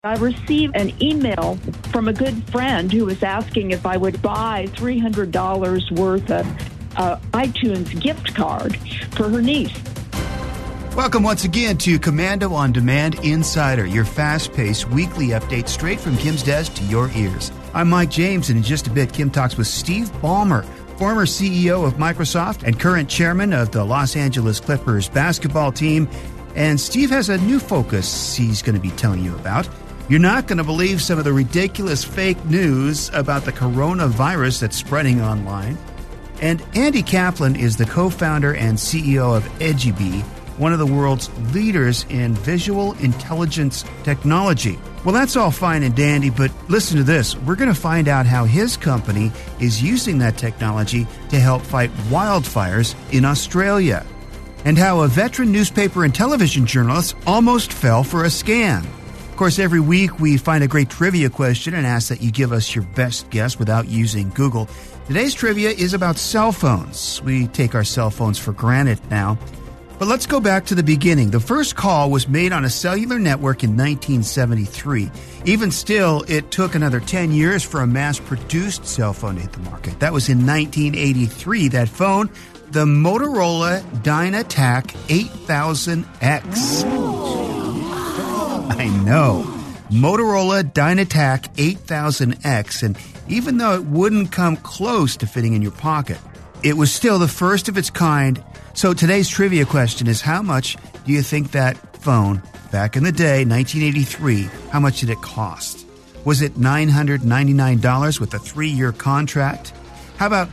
I received an email from a good friend who was asking if I would buy $300 worth of iTunes gift card for her niece. Welcome once again to Commando on Demand Insider, your fast-paced weekly update straight from Kim's desk to your ears. I'm Mike James, and in just a bit, Kim talks with Steve Ballmer, former CEO of Microsoft and current chairman of the Los Angeles Clippers basketball team. And Steve has a new focus he's going to be telling you about. You're not going to believe some of the ridiculous fake news about the coronavirus that's spreading online. And Andy Kaplan is the co-founder and CEO of EduBee, one of the world's leaders in visual intelligence technology. Well, that's all fine and dandy, but listen to this. We're going to find out how his company is using that technology to help fight wildfires in Australia, and how a veteran newspaper and television journalist almost fell for a scam. Of course, every week we find a great trivia question and ask that you give us your best guess without using Google. Today's trivia is about cell phones. We take our cell phones for granted now. But let's go back to the beginning. The first call was made on a cellular network in 1973. Even still, it took another 10 years for a mass-produced cell phone to hit the market. That was in 1983. That phone, the Motorola Dynatac 8000X. I know. Motorola Dynatac 8000X, and even though it wouldn't come close to fitting in your pocket, it was still the first of its kind. So today's trivia question is, how much do you think that phone, back in the day, 1983, how much did it cost? Was it $999 with a 3-year contract? How about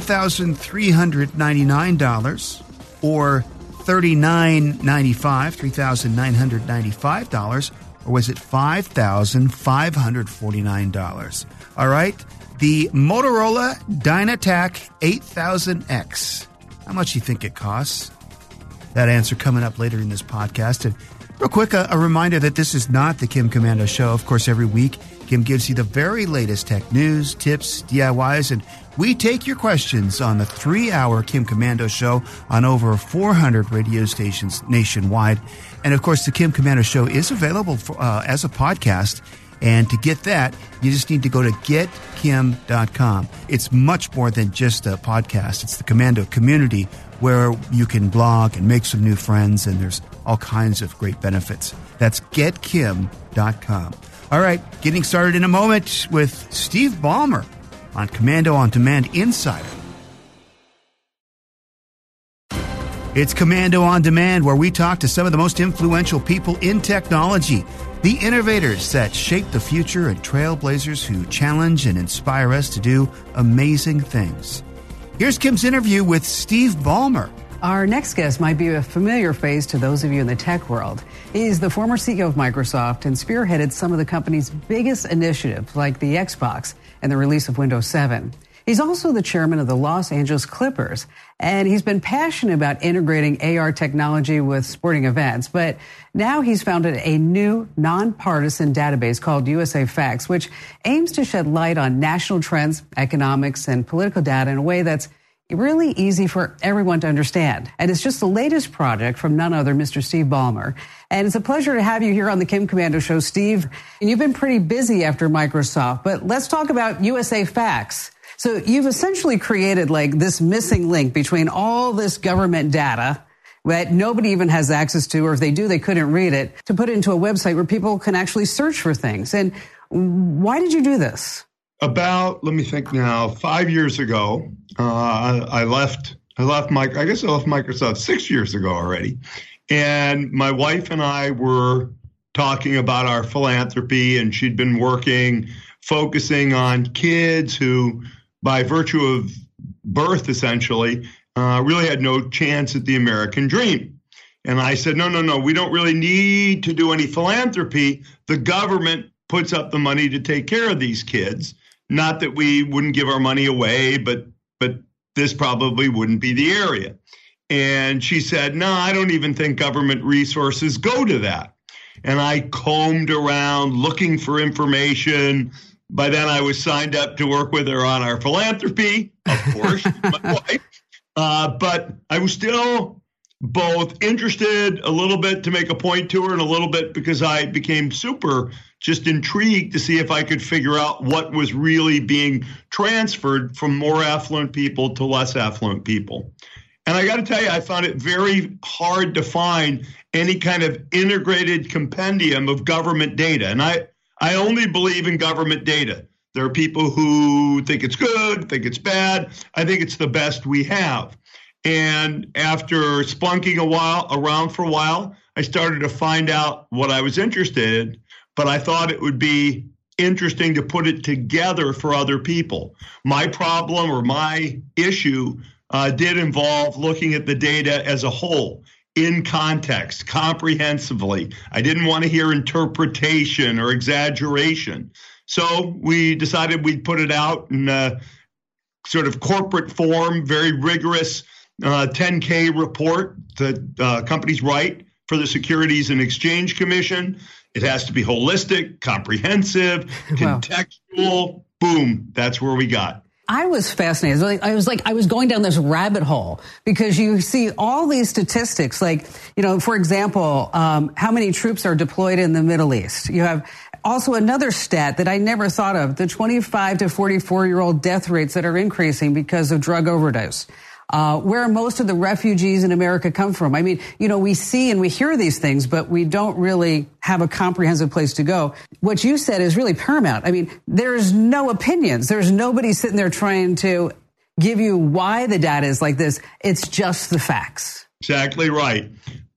$1,399 or $39.95, $3,995, or was it $5,549? All right, the Motorola Dynatac 8000X. How much do you think it costs? That answer coming up later in this podcast. And real quick, a reminder that this is not the Kim Komando Show. Of course, every week, Kim gives you the very latest tech news, tips, DIYs, and we take your questions on the 3-hour Kim Komando Show on over 400 radio stations nationwide. And, of course, the Kim Komando Show is available as a podcast. And to get that, you just need to go to getkim.com. It's much more than just a podcast. It's the Komando community where you can blog and make some new friends, and there's all kinds of great benefits. That's getkim.com. All right, getting started in a moment with Steve Ballmer on Commando on Demand Insider. It's Commando on Demand, where we talk to some of the most influential people in technology, the innovators that shape the future and trailblazers who challenge and inspire us to do amazing things. Here's Kim's interview with Steve Ballmer. Our next guest might be a familiar face to those of you in the tech world. He's the former CEO of Microsoft and spearheaded some of the company's biggest initiatives, like the Xbox and the release of Windows 7. He's also the chairman of the Los Angeles Clippers, and he's been passionate about integrating AR technology with sporting events. But now he's founded a new nonpartisan database called USA Facts, which aims to shed light on national trends, economics, and political data in a way that's really easy for everyone to understand. And it's just the latest project from none other, Mr. Steve Ballmer. And it's a pleasure to have you here on the Kim Komando Show, Steve. And you've been pretty busy after Microsoft, but let's talk about USA Facts. So you've essentially created like this missing link between all this government data that nobody even has access to, or if they do, they couldn't read it, to put it into a website where people can actually search for things. And why did you do this? About, let me think now, 5 years ago, I left Microsoft 6 years ago already. And my wife and I were talking about our philanthropy, and she'd been focusing on kids who, by virtue of birth, essentially, really had no chance at the American dream. And I said, no, we don't really need to do any philanthropy. The government puts up the money to take care of these kids. Not that we wouldn't give our money away, but this probably wouldn't be the area. And she said, no, I don't even think government resources go to that. And I combed around looking for information. By then I was signed up to work with her on our philanthropy, of course, my wife. But I was still both interested a little bit to make a point to her and a little bit because I became super just intrigued to see if I could figure out what was really being transferred from more affluent people to less affluent people. And I got to tell you, I found it very hard to find any kind of integrated compendium of government data. And I only believe in government data. There are people who think it's good, think it's bad. I think it's the best we have. And after splunking around for a while, I started to find out what I was interested in, but I thought it would be interesting to put it together for other people. My problem or my issue did involve looking at the data as a whole, in context, comprehensively. I didn't want to hear interpretation or exaggeration. So we decided we'd put it out in a sort of corporate form, very rigorous 10K report that companies write for the Securities and Exchange Commission. It has to be holistic, comprehensive, contextual. Boom, that's where we got. I was fascinated. I was going down this rabbit hole because you see all these statistics, like, for example, how many troops are deployed in the Middle East. You have also another stat that I never thought of, the 25 to 44-year-old death rates that are increasing because of drug overdose. Where most of the refugees in America come from. I mean, we see and we hear these things, but we don't really have a comprehensive place to go. What you said is really paramount. I mean, there's no opinions. There's nobody sitting there trying to give you why the data is like this. It's just the facts. Exactly right.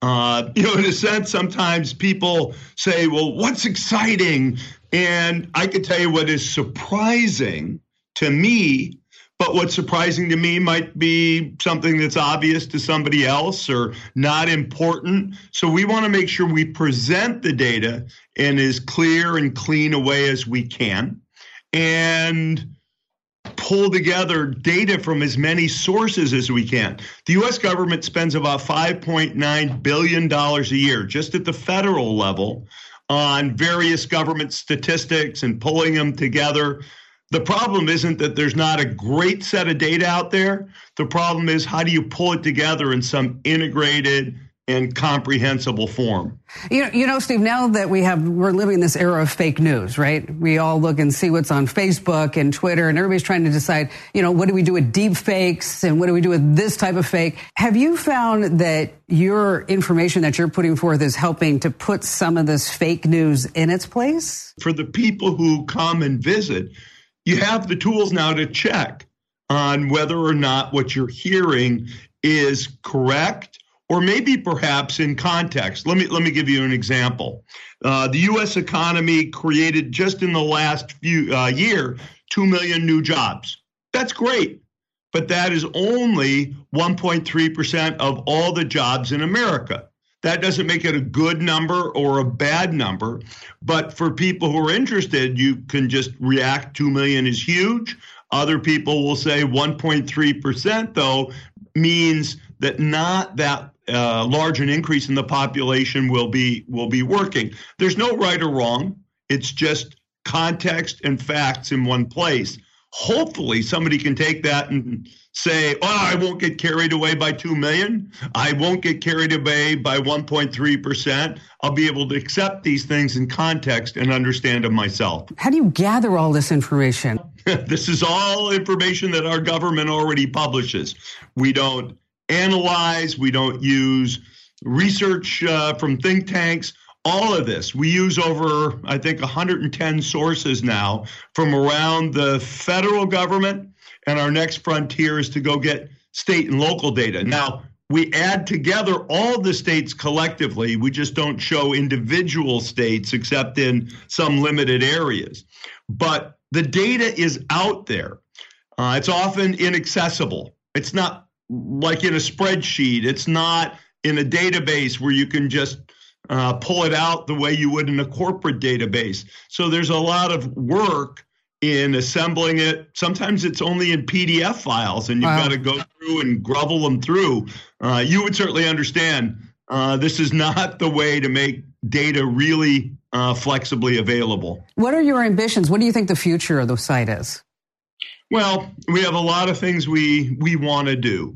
In a sense, sometimes people say, well, what's exciting? And I can tell you what is surprising to me. But what's surprising to me might be something that's obvious to somebody else or not important. So we want to make sure we present the data in as clear and clean a way as we can and pull together data from as many sources as we can. The U.S. government spends about $5.9 billion a year just at the federal level on various government statistics and pulling them together. The problem isn't that there's not a great set of data out there. The problem is, how do you pull it together in some integrated and comprehensible form? Steve, now that we're living in this era of fake news, right? We all look and see what's on Facebook and Twitter, and everybody's trying to decide, what do we do with deep fakes and what do we do with this type of fake? Have you found that your information that you're putting forth is helping to put some of this fake news in its place? For the people who come and visit, you have the tools now to check on whether or not what you're hearing is correct or maybe perhaps in context. Let me give you an example. The U.S. economy created just in the last year 2 million new jobs. That's great, but that is only 1.3% of all the jobs in America. That doesn't make it a good number or a bad number, but for people who are interested, you can just react 2 million is huge. Other people will say 1.3%, though, means that not that large an increase in the population will be working. There's no right or wrong. It's just context and facts in one place. Hopefully somebody can take that and say, I won't get carried away by 2 million. I won't get carried away by 1.3%. I'll be able to accept these things in context and understand them myself. How do you gather all this information? This is all information that our government already publishes. We don't analyze. We don't use research from think tanks. All of this, we use over, I think, 110 sources now from around the federal government, and our next frontier is to go get state and local data. Now, we add together all the states collectively. We just don't show individual states except in some limited areas. But the data is out there. It's often inaccessible. It's not like in a spreadsheet. It's not in a database where you can just pull it out the way you would in a corporate database. So there's a lot of work in assembling it. Sometimes it's only in PDF files, and you've got to go through and grovel them through. You would certainly understand this is not the way to make data really flexibly available. What are your ambitions? What do you think the future of the site is? Well, we have a lot of things we want to do.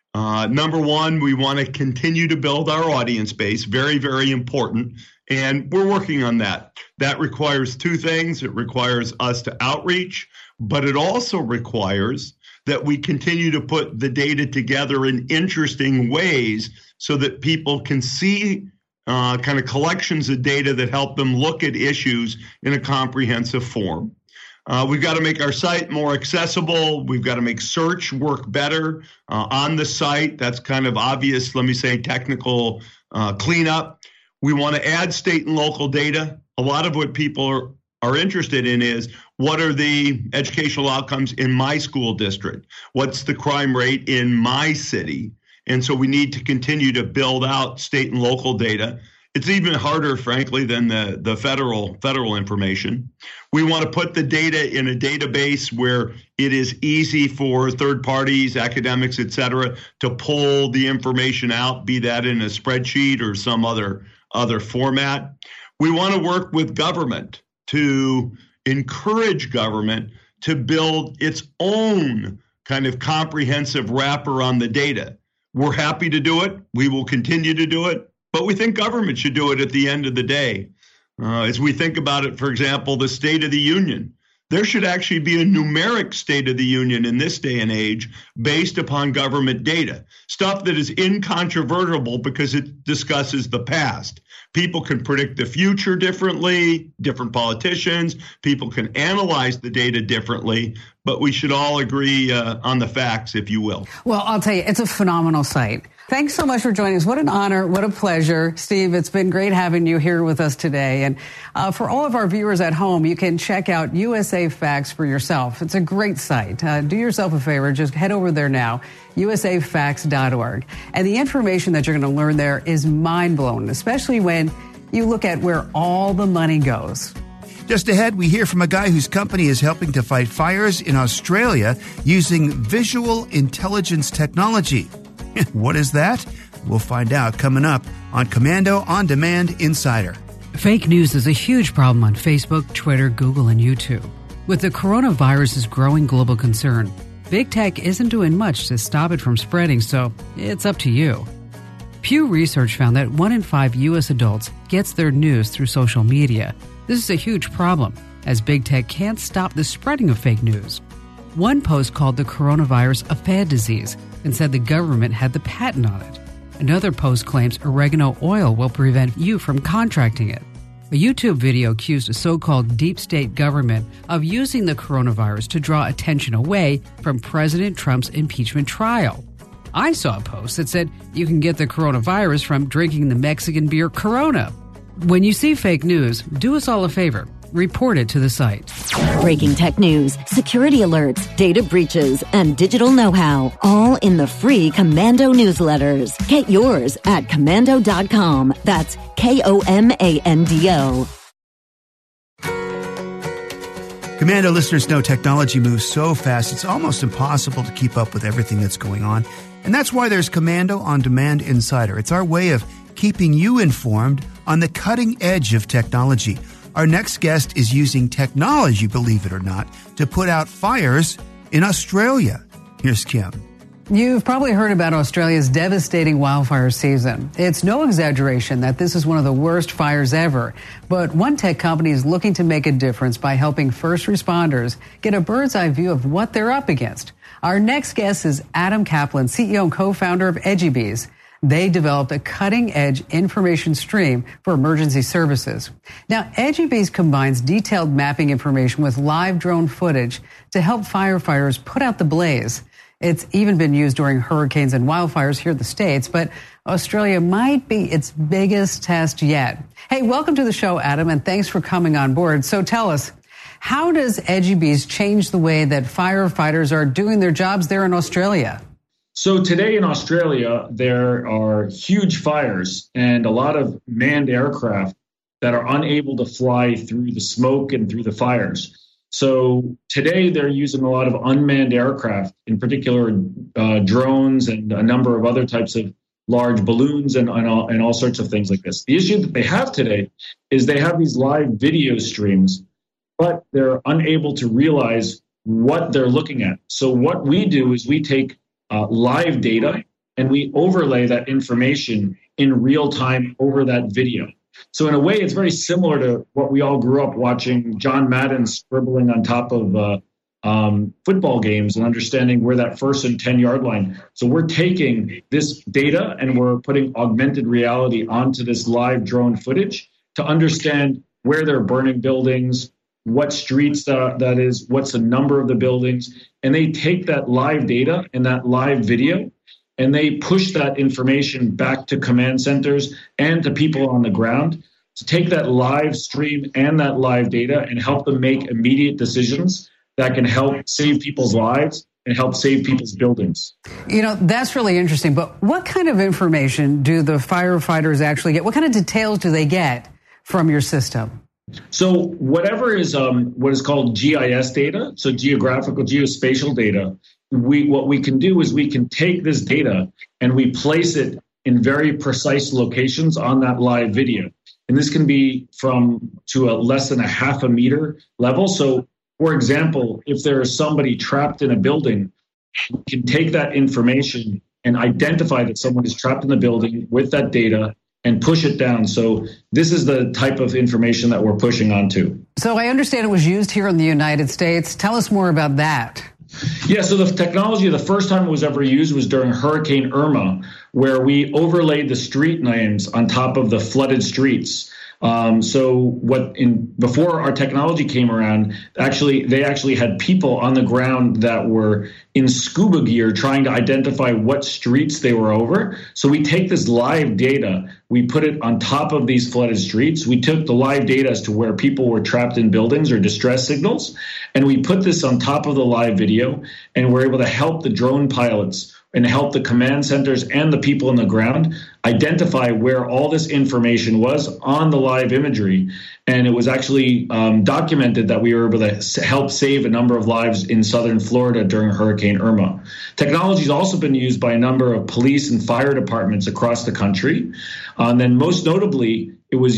Number one, we want to continue to build our audience base. Very, very important. And we're working on that. That requires two things. It requires us to outreach, but it also requires that we continue to put the data together in interesting ways so that people can see kind of collections of data that help them look at issues in a comprehensive form. We've got to make our site more accessible. We've got to make search work better on the site. That's kind of obvious, let me say, technical cleanup. We want to add state and local data. A lot of what people are interested in is, what are the educational outcomes in my school district? What's the crime rate in my city? And so we need to continue to build out state and local data. It's even harder, frankly, than the federal information. We want to put the data in a database where it is easy for third parties, academics, et cetera, to pull the information out, be that in a spreadsheet or some other format. We want to work with government to encourage government to build its own kind of comprehensive wrapper on the data. We're happy to do it. We will continue to do it. But we think government should do it at the end of the day. As we think about it, for example, the State of the Union, there should actually be a numeric State of the Union in this day and age based upon government data, stuff that is incontrovertible because it discusses the past. People can predict the future differently, different politicians, people can analyze the data differently, but we should all agree on the facts, if you will. Well, I'll tell you, it's a phenomenal site. Thanks so much for joining us. What an honor. What a pleasure. Steve, it's been great having you here with us today. And for all of our viewers at home, you can check out USA Facts for yourself. It's a great site. Do yourself a favor. Just head over there now, usafacts.org. And the information that you're going to learn there is mind-blowing, especially when you look at where all the money goes. Just ahead, we hear from a guy whose company is helping to fight fires in Australia using visual intelligence technology. What is that? We'll find out coming up on Komando On Demand Insider. Fake news is a huge problem on Facebook, Twitter, Google, and YouTube. With the coronavirus's growing global concern, big tech isn't doing much to stop it from spreading, so it's up to you. Pew Research found that 1 in 5 U.S. adults gets their news through social media. This is a huge problem, as big tech can't stop the spreading of fake news. One post called the coronavirus a fad disease and said the government had the patent on it. Another post claims oregano oil will prevent you from contracting it. A YouTube video accused a so-called deep state government of using the coronavirus to draw attention away from President Trump's impeachment trial. I saw a post that said you can get the coronavirus from drinking the Mexican beer Corona. When you see fake news, do us all a favor. Report it to the site. Breaking tech news, security alerts, data breaches, and digital know-how, all in the free Komando newsletters. Get yours at komando.com. That's Komando. Komando listeners know technology moves so fast, it's almost impossible to keep up with everything that's going on. And that's why there's Komando On Demand Insider. It's our way of keeping you informed on the cutting edge of technology. Our next guest is using technology, believe it or not, to put out fires in Australia. Here's Kim. You've probably heard about Australia's devastating wildfire season. It's no exaggeration that this is one of the worst fires ever. But one tech company is looking to make a difference by helping first responders get a bird's eye view of what they're up against. Our next guest is Adam Kaplan, CEO and co-founder of EduBees. They developed a cutting-edge information stream for emergency services. Now, EduBees combines detailed mapping information with live drone footage to help firefighters put out the blaze. It's even been used during hurricanes and wildfires here in the States, but Australia might be its biggest test yet. Hey, welcome to the show, Adam, and thanks for coming on board. So tell us, how does EduBees change the way that firefighters are doing their jobs there in Australia? So today in Australia, there are huge fires and a lot of manned aircraft that are unable to fly through the smoke and through the fires. So today they're using a lot of unmanned aircraft, in particular drones and a number of other types of large balloons and all sorts of things like this. The issue that they have today is they have these live video streams, but they're unable to realize what they're looking at. So what we do is we take live data and we overlay that information in real time over that video. So in a way, it's very similar to what we all grew up watching John Madden scribbling on top of football games and understanding where that 1st and 10-yard line. So we're taking this data and we're putting augmented reality onto this live drone footage to understand where they're burning buildings, what streets that is, what's the number of the buildings. And they take that live data and that live video and they push that information back to command centers and to people on the ground to take that live stream and that live data and help them make immediate decisions that can help save people's lives and help save people's buildings. You know, that's really interesting. But what kind of information do the firefighters actually get? What kind of details do they get from your system? So whatever is what is called GIS data, so geographical geospatial data, what we can do is we can take this data and we place it in very precise locations on that live video. And this can be to a less than a half a meter level. So for example, if there is somebody trapped in a building, we can take that information and identify that someone is trapped in the building with that data and push it down. So this is the type of information that we're pushing onto. So I understand it was used here in the United States. Tell us more about that. Yeah, so the technology, the first time it was ever used was during Hurricane Irma, where we overlaid the street names on top of the flooded streets. Before our technology came around, they actually had people on the ground that were in scuba gear trying to identify what streets they were over. So we take this live data, we put it on top of these flooded streets. We took the live data as to where people were trapped in buildings or distress signals, and we put this on top of the live video, and we're able to help the drone pilots and help the command centers and the people on the ground identify where all this information was on the live imagery. And it was actually documented that we were able to help save a number of lives in southern Florida during Hurricane Irma. Technology has also been used by a number of police and fire departments across the country. And then most notably,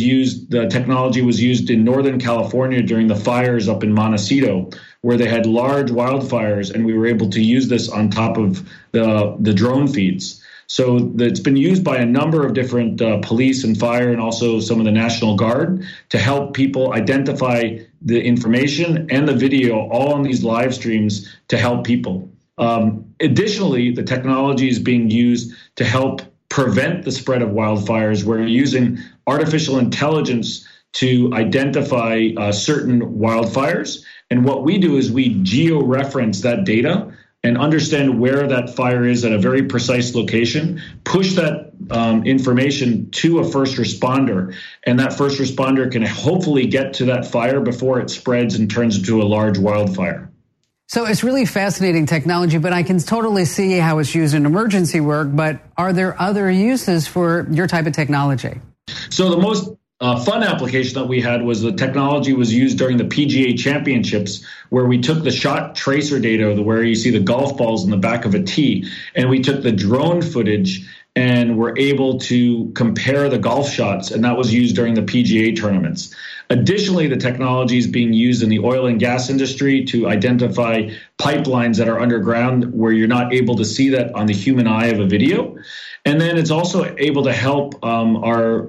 the technology was used in Northern California during the fires up in Montecito, where they had large wildfires, and we were able to use this on top of the drone feeds. So it's been used by a number of different police and fire and also some of the National Guard to help people identify the information and the video all on these live streams to help people. Additionally, the technology is being used to help prevent the spread of wildfires. We're using artificial intelligence to identify certain wildfires. And what we do is we geo-reference that data and understand where that fire is at a very precise location, push that information to a first responder, and that first responder can hopefully get to that fire before it spreads and turns into a large wildfire. So it's really fascinating technology, but I can totally see how it's used in emergency work. But are there other uses for your type of technology? So the most fun application that we had was the technology was used during the PGA Championships, where we took the shot tracer data, where you see the golf balls in the back of a tee, and we took the drone footage and were able to compare the golf shots, and that was used during the PGA tournaments. Additionally, the technology is being used in the oil and gas industry to identify pipelines that are underground where you're not able to see that on the human eye of a video. And then it's also able to help our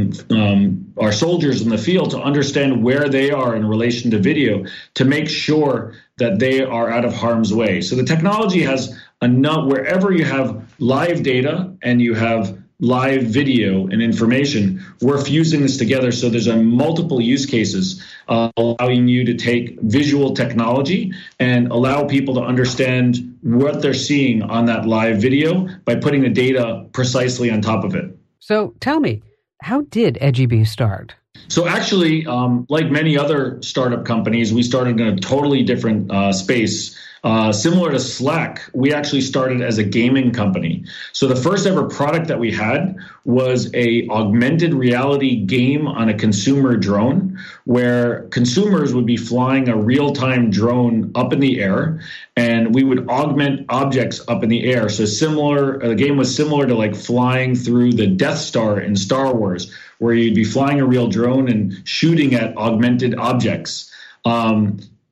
soldiers in the field to understand where they are in relation to video to make sure that they are out of harm's way. So the technology has enough, wherever you have live data and you have live video and information, we're fusing this together. So there's multiple use cases allowing you to take visual technology and allow people to understand what they're seeing on that live video by putting the data precisely on top of it. So tell me, how did EduBee start? So actually, like many other startup companies, we started in a totally different space. Similar to Slack, we actually started as a gaming company. So the first ever product that we had was a augmented reality game on a consumer drone, where consumers would be flying a real-time drone up in the air, and we would augment objects up in the air. So the game was similar to like flying through the Death Star in Star Wars, where you'd be flying a real drone and shooting at augmented objects.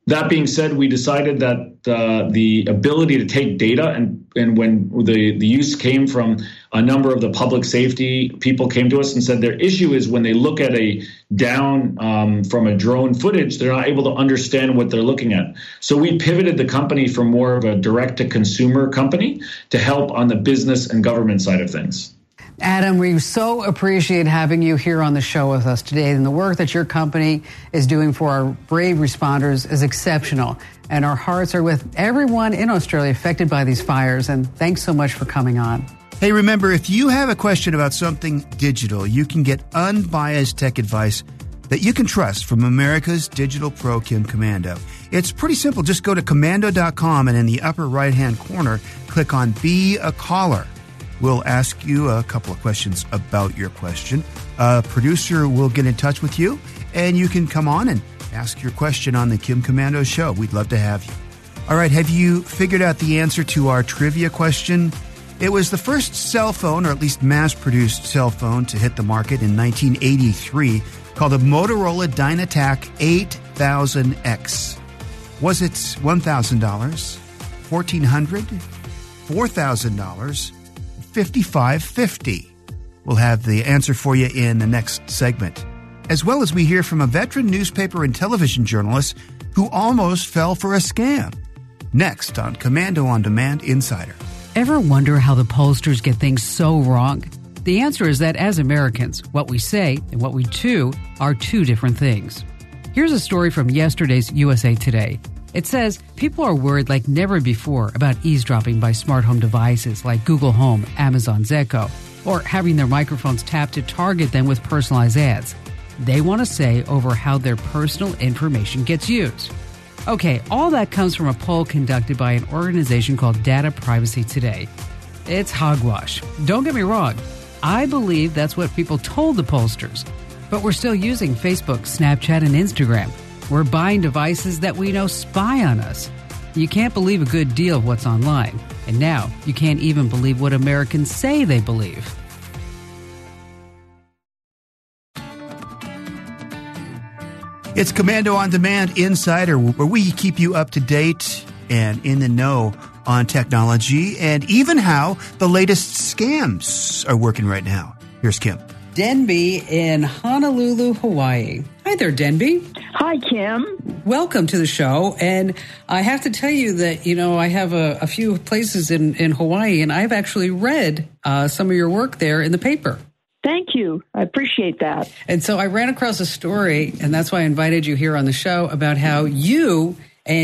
That being said, we decided that the ability to take data and when the use came from a number of the public safety people came to us and said their issue is when they look at a down from a drone footage, they're not able to understand what they're looking at. So we pivoted the company from more of a direct-to-consumer company to help on the business and government side of things. Adam, we so appreciate having you here on the show with us today. And the work that your company is doing for our brave responders is exceptional. And our hearts are with everyone in Australia affected by these fires. And thanks so much for coming on. Hey, remember, if you have a question about something digital, you can get unbiased tech advice that you can trust from America's digital pro, Kim Komando. It's pretty simple. Just go to komando.com and in the upper right-hand corner, click on Be a Caller. We'll ask you a couple of questions about your question. A producer will get in touch with you, and you can come on and ask your question on the Kim Komando Show. We'd love to have you. All right, have you figured out the answer to our trivia question? It was the first cell phone, or at least mass-produced cell phone, to hit the market in 1983, called a Motorola Dynatac 8000X. Was it $1,000, $1,400, $4,000? $5,550. We'll have the answer for you in the next segment, as well as we hear from a veteran newspaper and television journalist who almost fell for a scam. Next on Komando on Demand Insider. Ever wonder how the pollsters get things so wrong? The answer is that as Americans, what we say and what we do are two different things. Here's a story from yesterday's USA Today. It says people are worried like never before about eavesdropping by smart home devices like Google Home, Amazon's Echo, or having their microphones tapped to target them with personalized ads. They want to say over how their personal information gets used. Okay, all that comes from a poll conducted by an organization called Data Privacy Today. It's hogwash. Don't get me wrong. I believe that's what people told the pollsters. But we're still using Facebook, Snapchat, and Instagram. We're buying devices that we know spy on us. You can't believe a good deal of what's online. And now, you can't even believe what Americans say they believe. It's Komando on Demand Insider, where we keep you up to date and in the know on technology and even how the latest scams are working right now. Here's Kim. Denby in Honolulu, Hawaii. Hi there, Denby. Hi, Kim. Welcome to the show. And I have to tell you that, I have a few places in Hawaii, and I've actually read some of your work there in the paper. Thank you. I appreciate that. And so I ran across a story, and that's why I invited you here on the show, about how you're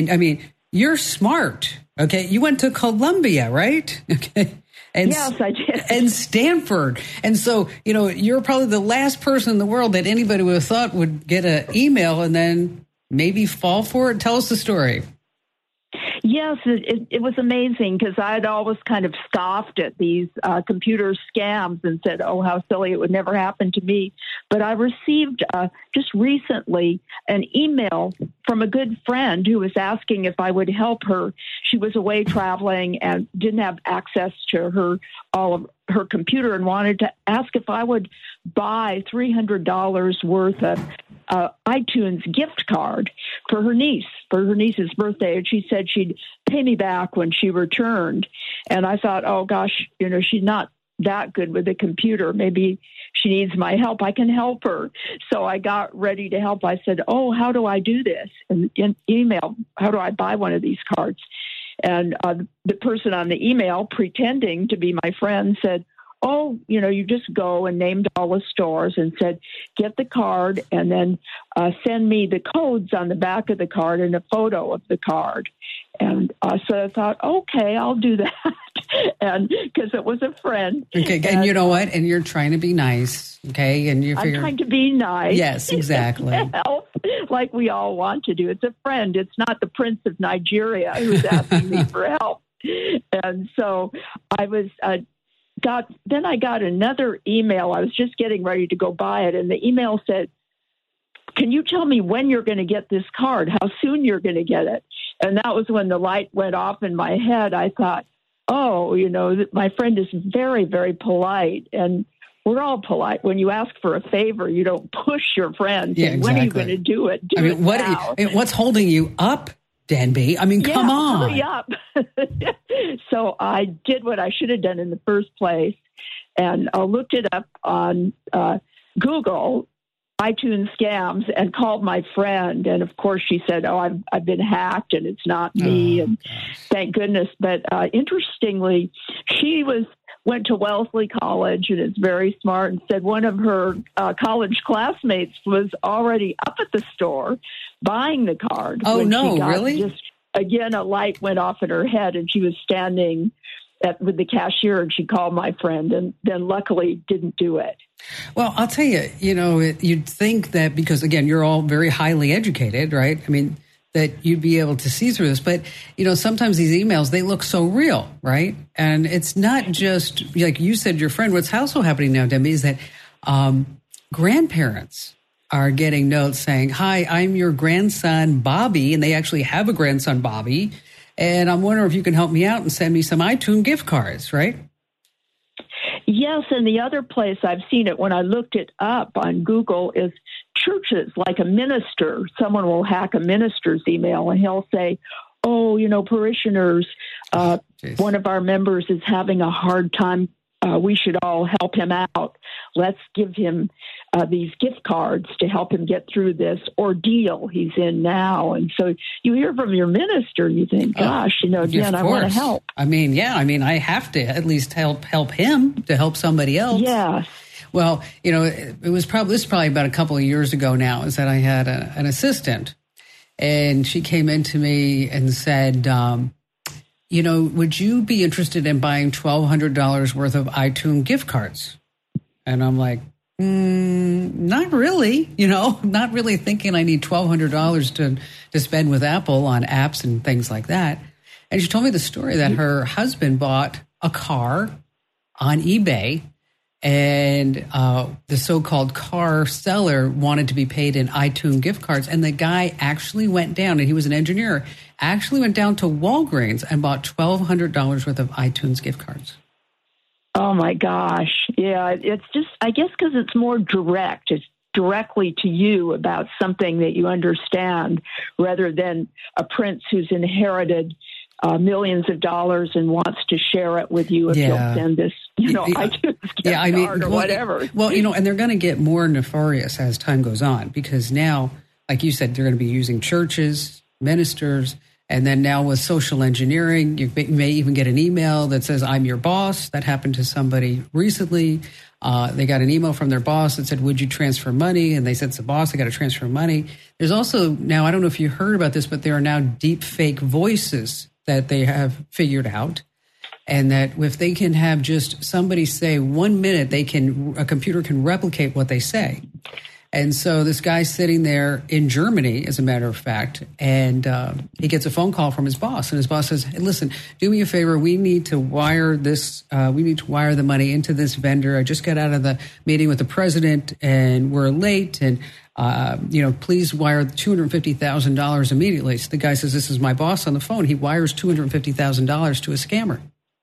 smart. Okay. You went to Columbia, right? Okay. And, yes, I did. And Stanford. And so, you're probably the last person in the world that anybody would have thought would get an email and then maybe fall for it. Tell us the story. Yes, it was amazing because I'd always kind of scoffed at these computer scams and said, oh, how silly, it would never happen to me. But I received just recently an email from a good friend who was asking if I would help her. She was away traveling and didn't have access to all of her computer and wanted to ask if I would buy $300 worth of iTunes gift card for her niece's birthday. And she said she'd pay me back when she returned. And I thought, oh gosh, she's not that good with a computer. Maybe she needs my help. I can help her. So I got ready to help. I said, oh, how do I do this? And in email, how do I buy one of these cards? And the person on the email, pretending to be my friend, said, oh, you just go, and named all the stores and said, get the card and then send me the codes on the back of the card and a photo of the card. And so I thought, okay, I'll do that. And because it was a friend. Okay, and you know what? And you're trying to be nice, okay? And you figure, I'm trying to be nice. Yes, exactly. Help, like we all want to do. It's a friend. It's not the Prince of Nigeria who's asking me for help. And so I was then I got another email. I was just getting ready to go buy it, and the email said, can you tell me when you're going to get this card, how soon you're going to get it? And that was when the light went off in my head. I thought, oh, my friend is very, very polite and we're all polite. When you ask for a favor, you don't push your friend. Yeah, exactly. When are you going to do it? Do it now. What's holding you up, Denby? I mean, come on. Hurry up. So I did what I should have done in the first place, and I looked it up on Google, iTunes scams, and called my friend. And of course, she said, "Oh, I've been hacked, and it's not me." And thank goodness. But interestingly, she went to Wellesley College and is very smart, and said one of her college classmates was already up at the store buying the card. Oh, no, really? Again, a light went off in her head, and she was standing with the cashier, and she called my friend, and then luckily didn't do it. Well, I'll tell you, you'd think that because, again, you're all very highly educated, right? I mean, that you'd be able to see through this. But, sometimes these emails, they look so real, right? And it's not just, like you said, your friend. What's also happening now, Debbie, is that grandparents are getting notes saying, "Hi, I'm your grandson, Bobby," and they actually have a grandson, Bobby, and I'm wondering if you can help me out and send me some iTunes gift cards, right? Yes, and the other place I've seen it when I looked it up on Google is churches, like a minister. Someone will hack a minister's email, and he'll say, "Oh, parishioners, one of our members is having a hard time. We should all help him out. Let's give him these gift cards to help him get through this ordeal he's in now." And so you hear from your minister, and you think, gosh, again, I want to help. I mean, I have to at least help him to help somebody else. Yeah. Well, this is probably about a couple of years ago now, is that I had an assistant, and she came in to me and said, would you be interested in buying $1,200 worth of iTunes gift cards? And I'm like, not really, not really thinking I need $1,200 to spend with Apple on apps and things like that. And she told me the story that her husband bought a car on eBay, and the so-called car seller wanted to be paid in iTunes gift cards. And the guy actually went down, and he was an engineer, actually went down to Walgreens and bought $1,200 worth of iTunes gift cards. Oh, my gosh. Yeah, it's just, I guess, because it's more direct. It's directly to you about something that you understand, rather than a prince who's inherited millions of dollars and wants to share it with you if you'll send this, iTunes gift card or whatever. Well, and they're going to get more nefarious as time goes on, because now, like you said, they're going to be using churches, ministers, and then now with social engineering, you may even get an email that says, "I'm your boss." That happened to somebody recently. They got an email from their boss that said, "Would you transfer money?" And they said, "It's the boss, I got to transfer money." There's also now, I don't know if you heard about this, but there are now deep fake voices that they have figured out. And that if they can have just somebody say 1 minute, a computer can replicate what they say. And so this guy's sitting there in Germany, as a matter of fact, and he gets a phone call from his boss. And his boss says, "Hey, listen, do me a favor. We need to wire this. We need to wire the money into this vendor. I just got out of the meeting with the president, and we're late. And please wire $250,000 immediately." So the guy says, "This is my boss on the phone." He wires $250,000 to a scammer.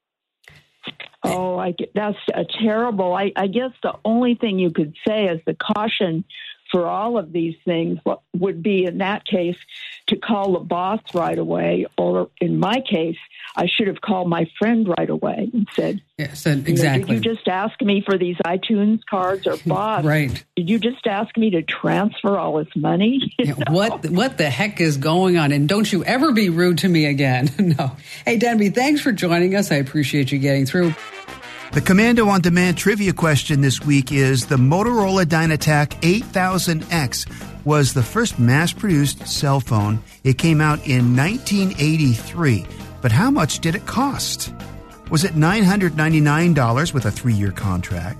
Oh, that's terrible. I guess the only thing you could say is the caution for all of these things would be, in that case, to call the boss right away. Or in my case, I should have called my friend right away and said, exactly. "Did you just ask me for these iTunes cards?" Or, "Boss, right. Did you just ask me to transfer all this money?" What the heck is going on? And don't you ever be rude to me again. No. Hey, Denby, thanks for joining us. I appreciate you getting through. The Komando On Demand trivia question this week is, the Motorola Dynatac 8000X was the first mass-produced cell phone. It came out in 1983. But how much did it cost? Was it $999 with a 3-year contract,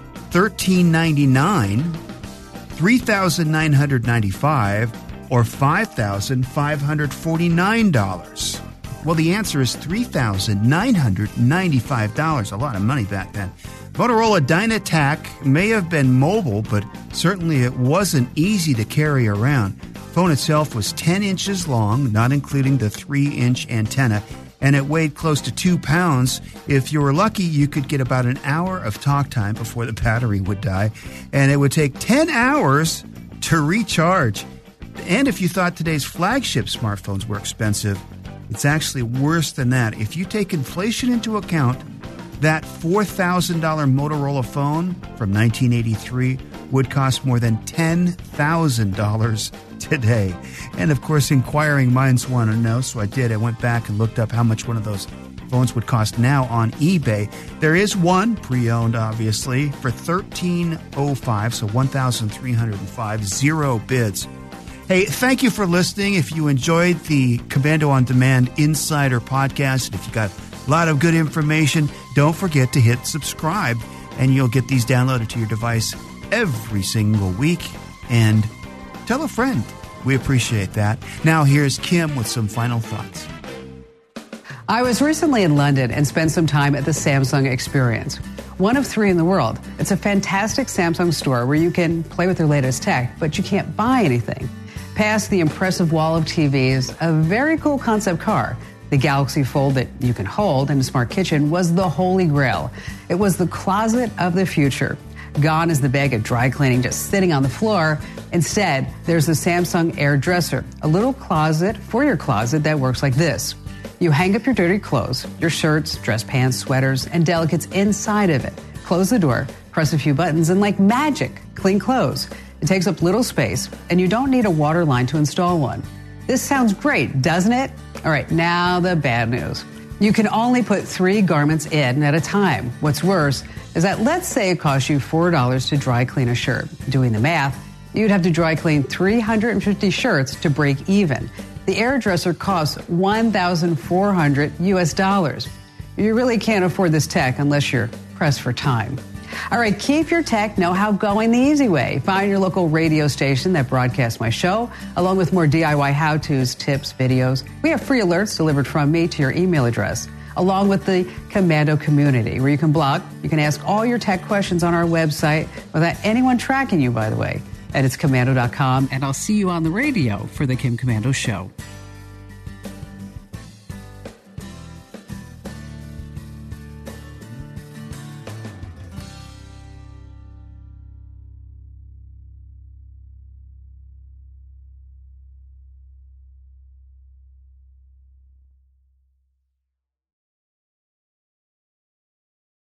$1,399, $3,995, or $5,549? Well, the answer is $3,995. A lot of money back then. Motorola Dynatac may have been mobile, but certainly it wasn't easy to carry around. The phone itself was 10 inches long, not including the 3-inch antenna, and it weighed close to 2 pounds. If you were lucky, you could get about an hour of talk time before the battery would die, and it would take 10 hours to recharge. And if you thought today's flagship smartphones were expensive, it's actually worse than that. If you take inflation into account, that $4,000 Motorola phone from 1983 would cost more than $10,000 today. And of course, inquiring minds want to know, so I did. I went back and looked up how much one of those phones would cost now on eBay. There is one pre-owned, obviously, for $1,305, so $1,305, 0 bids. Hey, thank you for listening. If you enjoyed the Komando on Demand Insider podcast, if you got a lot of good information, don't forget to hit subscribe, and you'll get these downloaded to your device every single week. And tell a friend. We appreciate that. Now here's Kim with some final thoughts. I was recently in London and spent some time at the Samsung Experience, one of 3 in the world. It's a fantastic Samsung store where you can play with their latest tech, but you can't buy anything. Past the impressive wall of TVs, a very cool concept car, the Galaxy Fold that you can hold, and a smart kitchen was the holy grail. It was the closet of the future. Gone is the bag of dry cleaning just sitting on the floor. Instead, there's the Samsung Air Dresser, a little closet for your closet that works like this. You hang up your dirty clothes, your shirts, dress pants, sweaters, and delicates inside of it. Close the door, press a few buttons, and like magic, clean clothes. It takes up little space, and you don't need a water line to install one. This sounds great, doesn't it? All right, now the bad news. You can only put 3 garments in at a time. What's worse is that let's say it costs you $4 to dry clean a shirt. Doing the math, you'd have to dry clean 350 shirts to break even. The Air Dresser costs $1,400 US. You really can't afford this tech unless you're pressed for time. All right, keep your tech know-how going the easy way. Find your local radio station that broadcasts my show, along with more DIY how-tos, tips, videos. We have free alerts delivered from me to your email address, along with the Komando community, where you can blog. You can ask all your tech questions on our website without anyone tracking you, by the way. And it's Komando.com, and I'll see you on the radio for the Kim Komando Show.